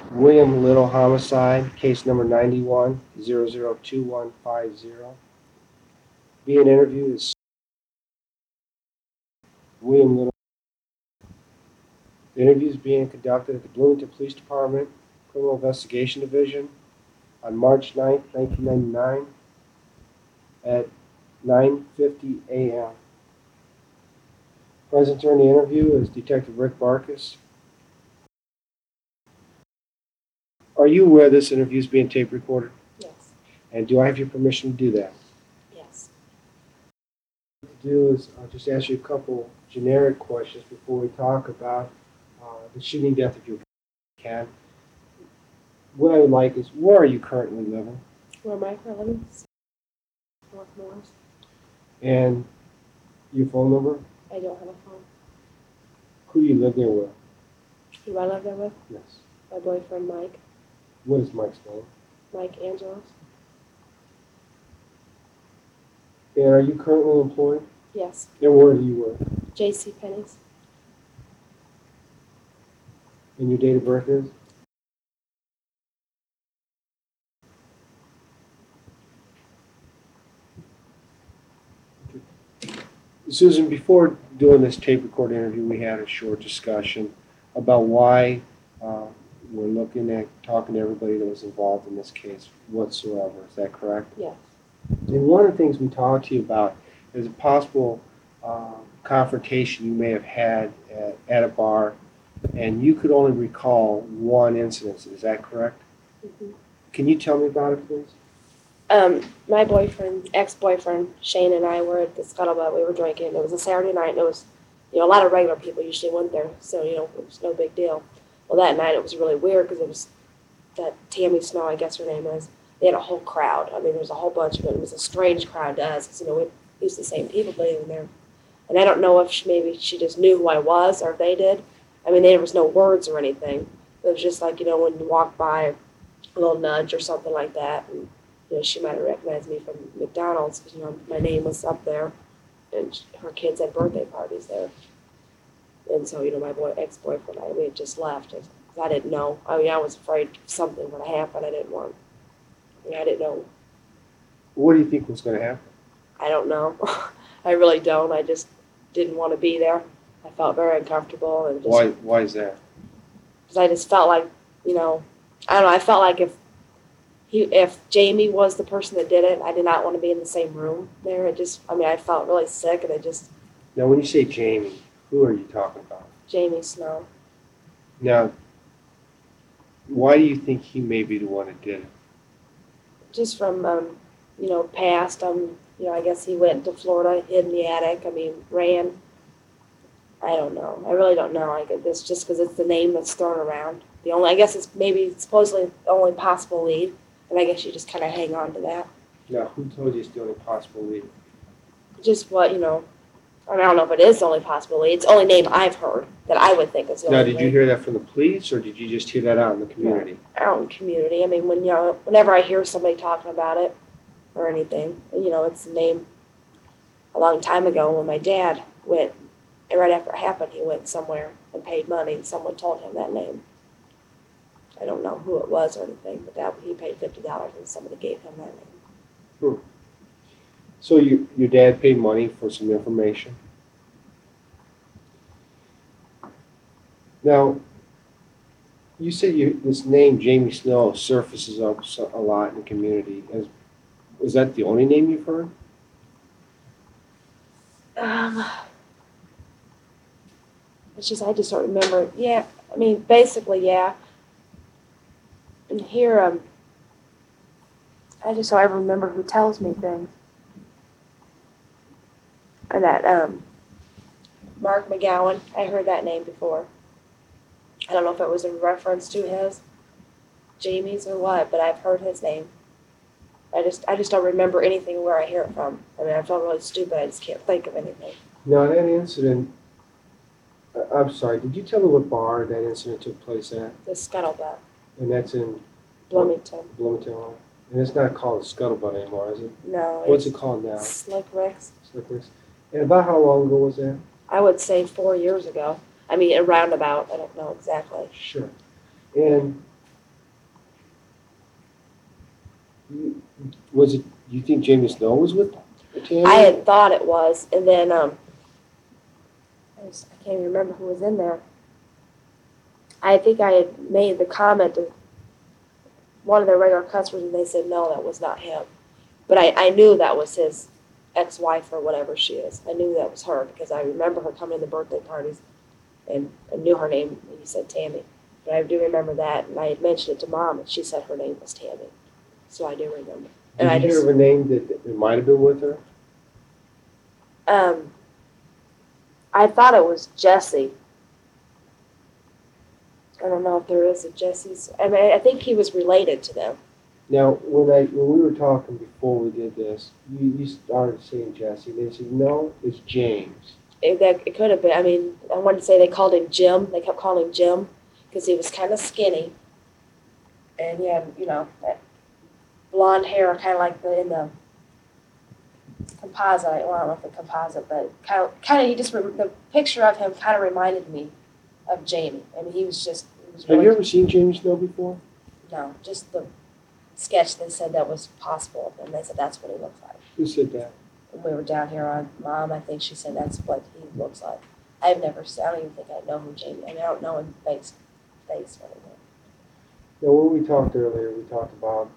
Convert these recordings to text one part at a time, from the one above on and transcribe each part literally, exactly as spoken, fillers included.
William Little homicide, case number ninety-one zero zero two one five zero. Being interviewed is William Little. The interview is being conducted at the Bloomington Police Department Criminal Investigation Division on March ninth, nineteen ninety-nine at nine fifty a m Present during the interview is Detective Rick Marcus. Are you aware this interview is being tape recorded? Yes. And do I have your permission to do that? Yes. What to do is I'll just ask you a couple generic questions before we talk about uh, the shooting death of your cat. What I would like is, where are you currently living? Where am I currently living? North Morris. And your phone number? I don't have a phone. Who do you live there with? Who do I live there with? Yes. My boyfriend, Mike. What is Mike's name? Mike Angelos. And are you currently employed? Yes. And where do you work? J C Penney's. And your date of birth is? Susan, before doing this tape record interview, we had a short discussion about why uh, we're looking at talking to everybody that was involved in this case whatsoever. Is that correct? Yes. And one of the things we talked to you about is a possible uh, confrontation you may have had at, at a bar, and you could only recall one incident. Is that correct? Mm-hmm. Can you tell me about it, please? Um, my boyfriend, ex-boyfriend, Shane and I were at the Scuttlebutt. We were drinking. It was a Saturday night, and it was, you know, a lot of regular people usually went there, so, you know, it was no big deal. Well, that night it was really weird because it was that Tammy Snow, I guess her name is. They had a whole crowd. I mean, there was a whole bunch of it. It was a strange crowd to us because, you know, we used the same people being there. And I don't know if she, maybe she just knew who I was or if they did. I mean, there was no words or anything. It was just like, you know, when you walk by, a little nudge or something like that. And, you know, she might have recognized me from McDonald's because, you know, my name was up there. And she, her kids had birthday parties there. And so, you know, my boy, ex-boyfriend, I, we had just left. Because I didn't know. I mean, I was afraid something would happen. I didn't want, I mean, I didn't know. What do you think was going to happen? I don't know. I really don't. I just didn't want to be there. I felt very uncomfortable. And just, Why, why is that? Because I just felt like, you know, I don't know. I felt like if he, if Jamie was the person that did it, I did not want to be in the same room there. It just, I mean, I felt really sick, and I just. Now, when you say Jamie, who are you talking about? Jamie Snow. Now, why do you think he may be the one that did it? Just from, um, you know, past. Um, you know, I guess he went to Florida, hid in the attic. I mean, ran. I don't know. I really don't know. I guess it's just because it's the name that's thrown around. The only, I guess it's maybe supposedly the only possible lead, and I guess you just kind of hang on to that. Now, who told you it's the only possible lead? Just what, you know, I don't know if it is the only possible lead. It's the only name I've heard that I would think is the Now, only did lead. you hear that from the police, or did you just hear that out in the community? Out in the community. I mean, when, you know, whenever I hear somebody talking about it or anything, you know, it's a name. A long time ago when my dad went, and right after it happened, he went somewhere and paid money, and someone told him that name. I don't know who it was or anything, but that he paid fifty dollars and somebody gave him that name. Hmm. So you, your dad paid money for some information. Now, you said you, this name, Jamie Snow, surfaces up so, a lot in the community. Is, is that the only name you've heard? Um, it's just, I just don't remember. Yeah, I mean, basically, yeah. And here, um, I just don't ever remember who tells me things. And that, um, Mark McGowan, I heard that name before. I don't know if it was in reference to his, Jamie's or what, but I've heard his name. I just, I just don't remember anything where I hear it from. I mean, I feel really stupid. I just can't think of anything. Now, that incident, uh, I'm sorry, did you tell me what bar that incident took place at? The Scuttlebutt, And that's in Bloomington. Bloomington. And it's not called Scuttlebutt anymore, is it? No. What's it called now? Slick Rick's. Slick Rick's. And about how long ago was that? I would say four years ago. I mean, a roundabout. I don't know exactly. Sure. And You- Was it, you think Jamie Snow was with Tammy? I had thought it was, and then um, I, just, I can't even remember who was in there. I think I had made the comment to one of their regular customers, and they said no, that was not him. But I, I knew that was his ex-wife or whatever she is. I knew that was her because I remember her coming to the birthday parties, and I knew her name. And you said Tammy, but I do remember that, and I had mentioned it to Mom, and she said her name was Tammy, so I do remember. And Did I you hear just of a name that, that might have been with her? um, I thought it was Jesse. I don't know if there is a Jesse's. I mean, I think he was related to them. Now, when I when we were talking before we did this, you, you started saying Jesse. They said no, it's James. It, that, it could have been. I mean, I wanted to say they called him Jim. They kept calling him Jim because he was kind of skinny, and he had, you know, that blonde hair, kind of like the in the composite. Well, I don't know if the composite, but kind of, kind of. He just the picture of him kind of reminded me of Jamie. I mean, he was just. He was Have really, you ever seen Jamie Snow before? No, just the sketch. They said that was possible, and they said that's what he looked like. Who said that? When we were down here on Mom, I think she said that's what he looks like. I've never seen. I don't even think I know who Jamie. I mean, I don't know him face face or anything. Now, when we talked earlier, we talked about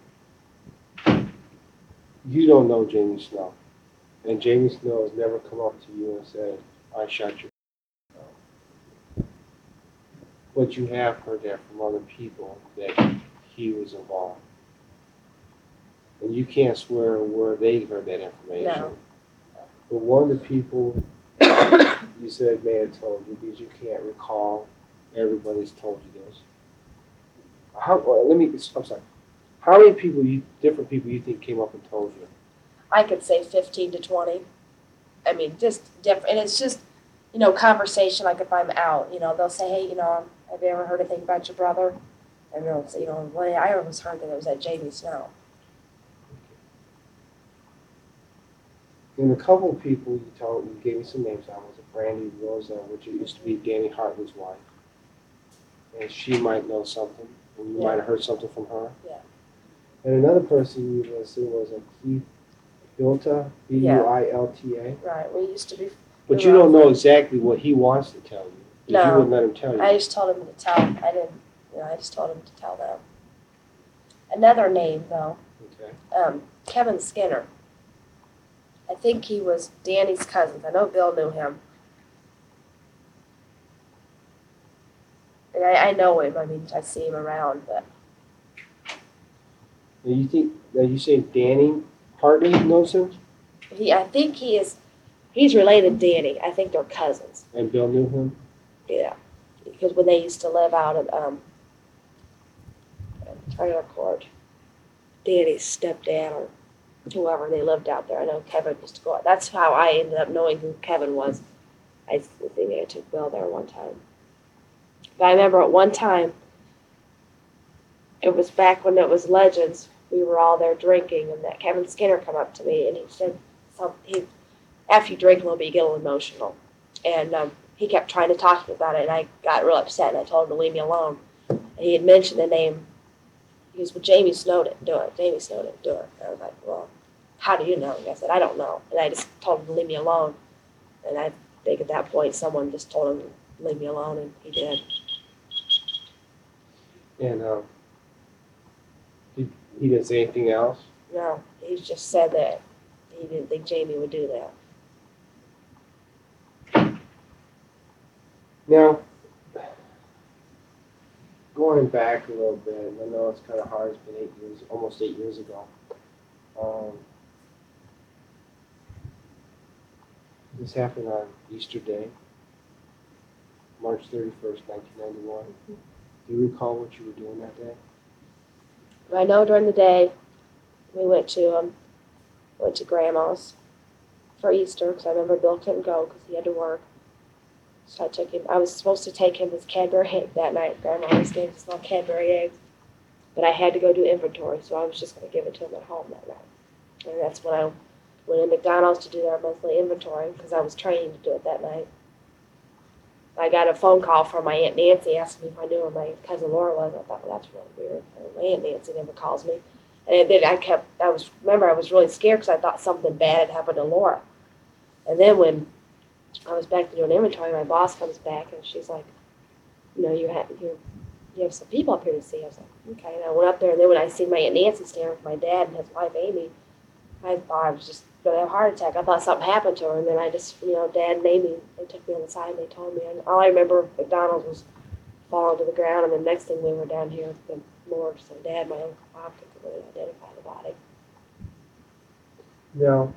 you don't know Jamie Snow, and Jamie Snow has never come up to you and said, "I shot you." But you have heard that from other people that he was involved. And you can't swear where they heard that information. No. But one of the people you said may have told you because you can't recall everybody's told you this. How? Well, let me. I'm sorry. How many people you different people you think came up and told you? I could say fifteen to twenty. I mean, just different. And it's just, you know, conversation. Like if I'm out, you know, they'll say, hey, you know, have you ever heard anything about your brother? And they'll say, you know, well, I always heard that it was at Jamie Snow. And a couple of people you told you gave me some names on was a Brandy Rosa, which used to be Danny Hartley's wife. And she might know something, and you Yeah. might have heard something from her. Yeah. And another person you listed was a Keith Bilta, B U I L T A. Right. We used to be. But we you were don't all know exactly what he wants to tell you. Because you No. wouldn't let him tell you. I just told him to tell. I didn't. You know, I just told him to tell them. Another name though, Okay. um, Kevin Skinner. I think he was Danny's cousin. I know Bill knew him. And I, I know him. I mean, I see him around, but And you think, are you saying Danny Hartley knows him? he. I think he is. He's related to Danny. I think they're cousins. And Bill knew him? Yeah, because when they used to live out at um, Trailer Court, Danny's stepdad or whoever, they lived out there. I know Kevin used to go out. That's how I ended up knowing who Kevin was. I think I took Bill there one time. But I remember at one time, it was back when it was Legends. We were all there drinking, and that Kevin Skinner come up to me, and he said, "Some he, after you drink a little bit, you get a little emotional." And um, he kept trying to talk to me about it, and I got real upset, and I told him to leave me alone. And he had mentioned the name. He goes, "Well, Jamie Snow didn't do it. Jamie Snow didn't do it." And I was like, "Well, how do you know?" And I said, "I don't know." And I just told him to leave me alone. And I think at that point, someone just told him to leave me alone, and he did. And um, he, he didn't say anything else? No, he just said that he didn't think Jamie would do that. Now, going back a little bit, I know it's kind of hard. It's been eight years, almost eight years ago. Um, this happened on Easter Day, March thirty-first, nineteen ninety-one. Do you recall what you were doing that day? I know during the day we went to um went to Grandma's for Easter because I remember Bill couldn't go because he had to work. So I took him. I was supposed to take him his Cadbury egg that night. Grandma always gave us little Cadbury eggs, but I had to go do inventory, so I was just going to give it to him at home that night. And that's when I went to McDonald's to do their monthly inventory because I was training to do it that night. I got a phone call from my Aunt Nancy asking me if I knew where my cousin Laura was. I thought, well, that's really weird. My Aunt Nancy never calls me. And then I kept, I was, remember, I was really scared because I thought something bad had happened to Laura. And then when I was back to doing inventory, my boss comes back and she's like, you know, you have, you you have some people up here to see. I was like, okay. And I went up there, and then when I seen my Aunt Nancy standing with my dad and his wife Amy, I thought I was just going to have a heart attack. I thought something happened to her. And then I just, you know, Dad and Amy, they took me on the side and they told me. And all I remember, McDonald's was falling to the ground. And the next thing we were down here at the morgue. So Dad, my Uncle Bob could really identify the body. Now,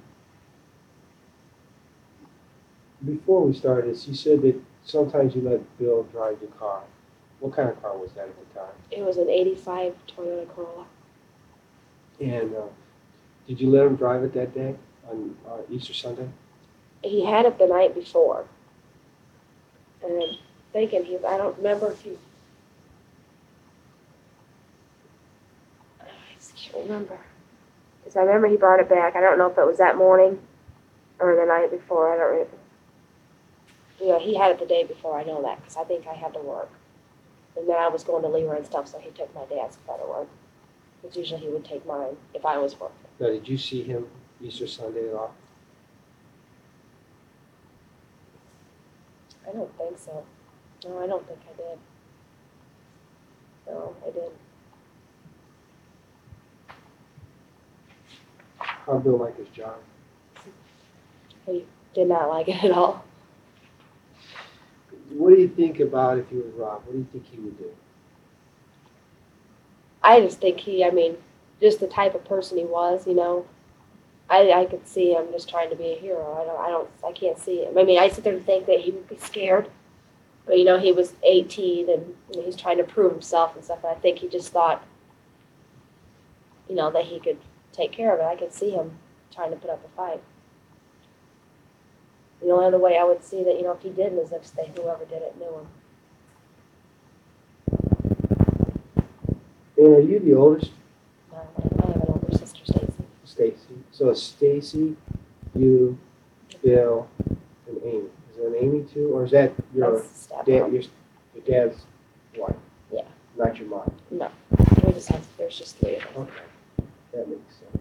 before we started this, you said that sometimes you let Bill drive your car. What kind of car was that at the time? It was an eighty-five Toyota Corolla. And uh, did you let him drive it that day on uh, Easter Sunday? He had it the night before. And I'm thinking, he, I don't remember if he, I just can't remember. Because I remember he brought it back. I don't know if it was that morning or the night before. I don't remember. Yeah, he had it the day before. I know that because I think I had to work. And then I was going to Leroy and stuff, so he took my dad's car to work. Because usually he would take mine if I was working. Now, did you see him Easter Sunday at all? I don't think so. No, I don't think I did. No, I didn't. How Bill like his job? He did not like it at all. What do you think about if he was Rob? What do you think he would do? I just think he, I mean, just the type of person he was, you know. I I could see him just trying to be a hero. I don't, I don't, I can't see him. I mean, I sit there and think that he would be scared. But, you know, he was eighteen and you know, he's trying to prove himself and stuff. And I think he just thought, you know, that he could take care of it. I could see him trying to put up a fight. The only other way I would see that, you know, if he didn't is if they, whoever did it knew him. And are you the oldest? Uh, I have an older sister, Stacy. Stacy. So it's Stacy, you, Bill, and Amy. Is there an Amy too? Or is that your That's step dad, mom. your, your dad's wife? Yeah. Not your mom? No. We just have, there's just three of us. Okay. That makes sense.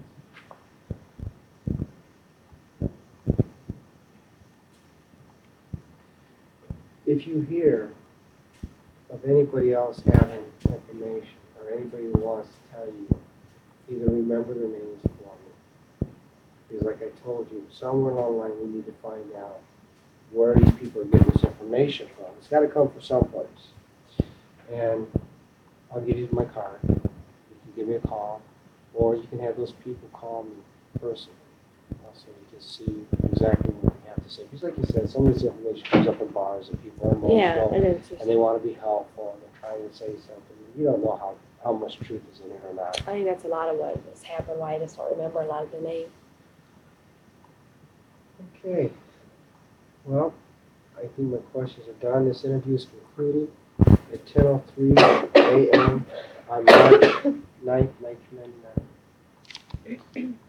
If you hear of anybody else having information or anybody who wants to tell you, either remember their names for me. Because like I told you, somewhere along the line we need to find out where these people are getting this information from. It's got to come from someplace. And I'll give you my card. You can give me a call, or you can have those people call me personally. So you can see exactly what we have to say. Because like you said, some of this information comes up in bars and people are emotional. Yeah, it is. And they want to be helpful and they're trying to say something. You don't know how, how much truth is in it or not. I think that's a lot of what has happened, why I just don't remember a lot of the names. Okay. Well, I think my questions are done. This interview is concluded at ten oh three a m on March ninth, nineteen ninety-nine.